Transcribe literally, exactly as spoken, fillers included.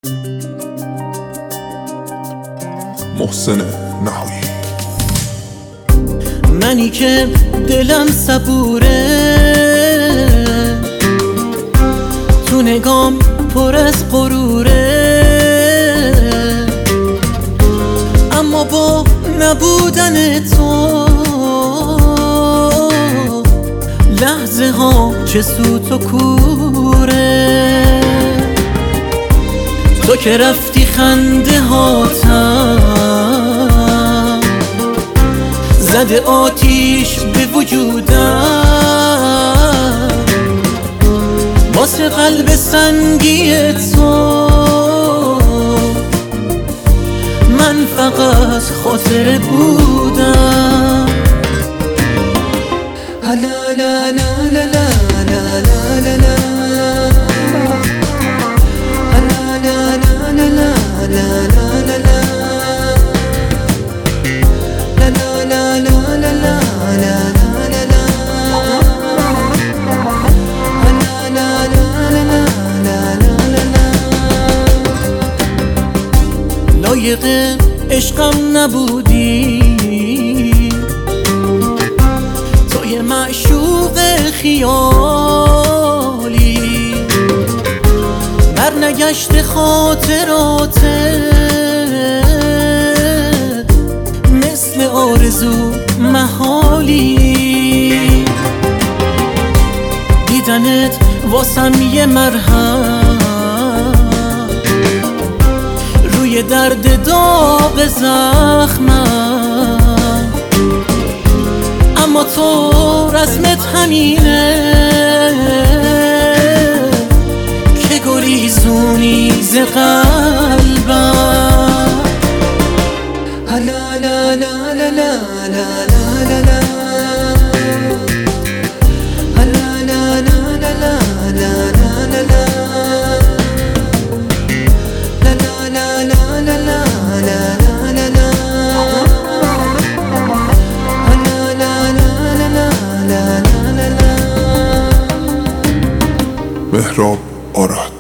محسن نهایی. منی که دلم صبوره، تو نگام پر از غروره، اما با نبودن تو لحظه ها چه سوت و کوره. تو که رفتی خنده هاتم زده آتیش به وجودم، واسه قلب سنگی تو من فقط خاطره بودم. لا لا لا لا لا لا لا لا لایق عشقم نبودی، تو یه معشوق خیالی، برنگشت خاطراتت مثل آرزو محالی. دیدنت واسم یه مرهم روی درد داغ زخمم، اما تو رسمت همینه که گریزونی ز قلبم. لا لا لا لا لا لا لا لا مهراب آرد.